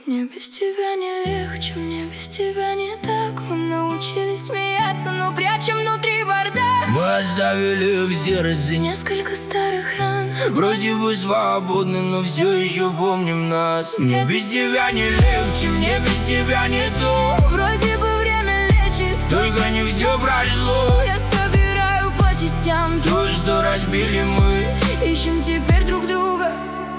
Мне без тебя не легче, мне без тебя не так. Мы научились смеяться, но прячем внутри бардак. Мы оставили в сердце несколько старых ран. Вроде бы свободны, но все еще помним нас. Мне без тебя не легче, мне без тебя не то. Вроде бы время лечит, только не все прошло. Я собираю по частям то, что разбили мы. Ищем теперь друг друга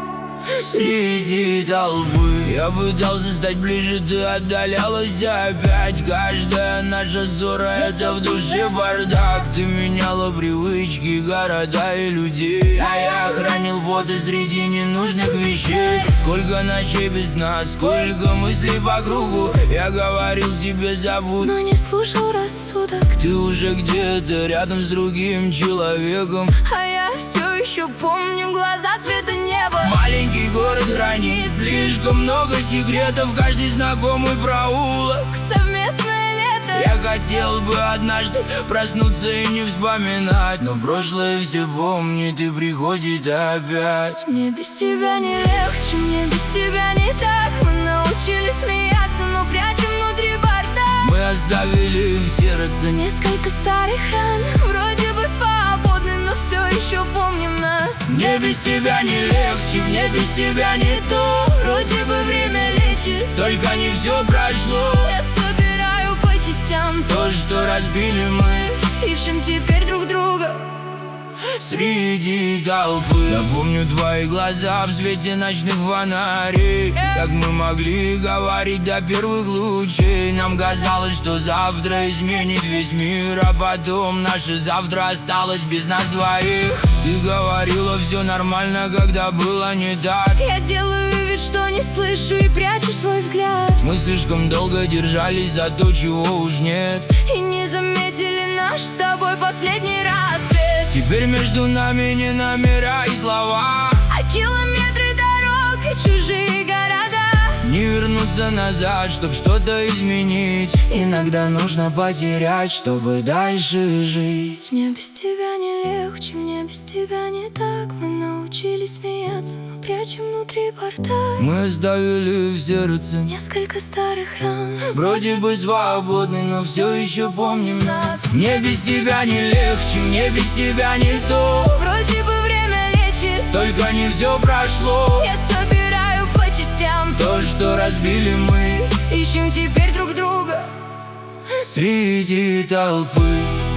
среди толпы. Я пытался стать ближе, ты отдалялась опять. Каждая наша ссора — это в душе бардак. Ты меняла привычки, города и людей, а я хранил фото среди ненужных вещей. Сколько ночей без нас, сколько мыслей по кругу. Я говорил себе забудь, но не слушал рассудок. Ты уже где-то рядом с другим человеком, а я все еще помню глаза цвета неба. Маленький город хранит слишком много секретов. Каждый знакомый проулок — совместное лето. Я хотел бы однажды проснуться и не вспоминать, но прошлое все помнит и приходит опять. Мне без тебя не легче, мне без тебя не так. Мы научились смеяться, но прячем внутри бардак. Мы оставили в сердце несколько старых ран. Вроде бы свободны, но все еще помним нас. Мне без тебя не легче, мне без тебя не то. Вроде бы время лечит, только не все прошло. Я собираю по частям то, что разбили мы. Ищем теперь друг друга среди толпы. Я помню твои глаза в свете ночных фонарей. Как мы могли говорить до первых лучей. Нам казалось, что завтра изменит весь мир, а потом наше завтра осталось без нас двоих. Ты говорила, все нормально, когда было не так. Я делаю вид, что не слышу и прячу свой взгляд. Мы слишком долго держались за то, чего уж нет, и не заметили наш с тобой последний рассвет. Теперь между нами не номера и слова, а километры дорог и чужие города. Не вернуться назад, чтоб что-то изменить. Иногда нужно потерять, чтобы дальше жить. Мне без тебя не легче, мне без тебя не так. Мы научились смеяться, но прячем внутри бардак. Мы оставили в сердце несколько старых ран. Вроде бы свободны, но все еще помним нас. Мне без тебя не легче, мне без тебя не то. Вроде бы время лечит, только не все прошло. Я собираю по частям то, что разбили мы. Ищем теперь друг друга среди толпы.